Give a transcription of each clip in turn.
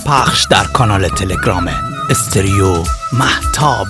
پخش در کانال تلگرام استریو مهتاب.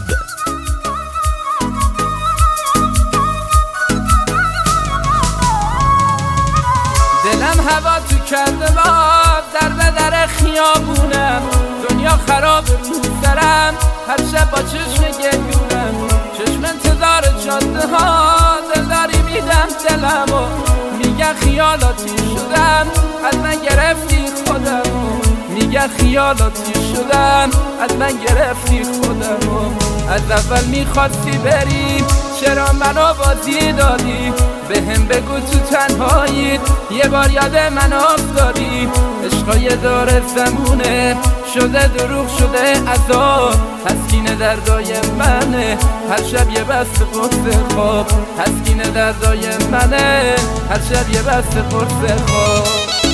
دلم هوا تو کرده باد، در به در خیابونم، دنیا خراب رو سرم، هر شب با چشم گریونم، چشم انتظار جاده ها، دلداری میدم دلمو، میگن خیالاتی شدم، از من گرفتی خودمو، میگن خیالاتی شدم، از من گرفتی خودمو. از اول میخواستی بری، چرا منو بازی دادی؟ بهم بگو تو تنهایی یه بار یاد من افتادی. عشقای داره زمونه، شده دروغ شده عذاب، تسکین دردای منه، هر شب یه بست قرص خواب، تسکین دردای منه، هر شب یه بست قرص خواب.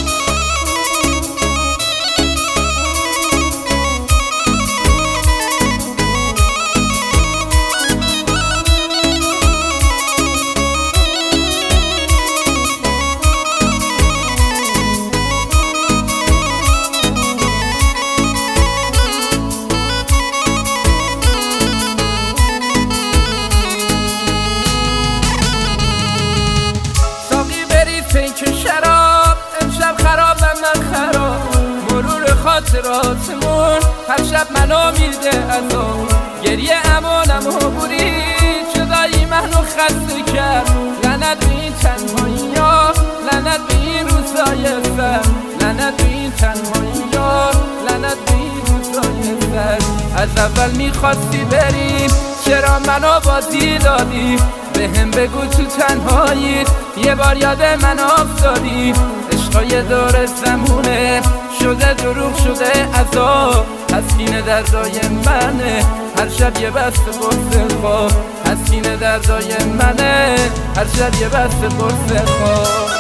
پیک شراب امشب خرابم من خراب، مرور خاطراتمون هر شب منو میده عذاب، گریه امانم عبوری جدایی منو خسته کرد، لعنت به این تنهایی ها، لعنت به این روزای سر، لعنت به این تنهایی ها، لعنت به این روزای سر. از اول میخواستی بری، چرا منو بازی دادی؟ بهم بگو تو تنهایی یه بار یاد من افتادی. عشقای داره زمونه، شده دروغ شده عذاب، تسکین دردای منه، هر شب یه بست قرص خواب، تسکین دردای منه، هر شب یه بست قرص خواب.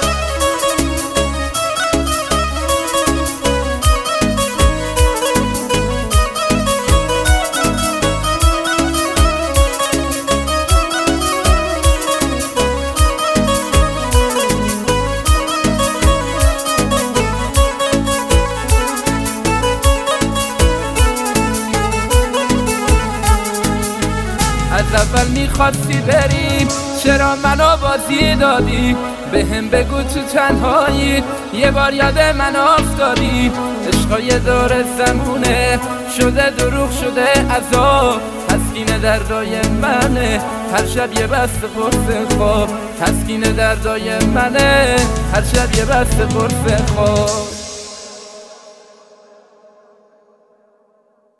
از اول میخواستی بری، چرا منو بازی دادی؟ بهم بگو تو تنهایی یه بار یاد من افتادی. عشقای داره زمونه، شده دروغ شده عذاب، تسکین دردای منه، هر شب یه بست قرص خواب، تسکین دردای منه، هر شب یه بست قرص خواب.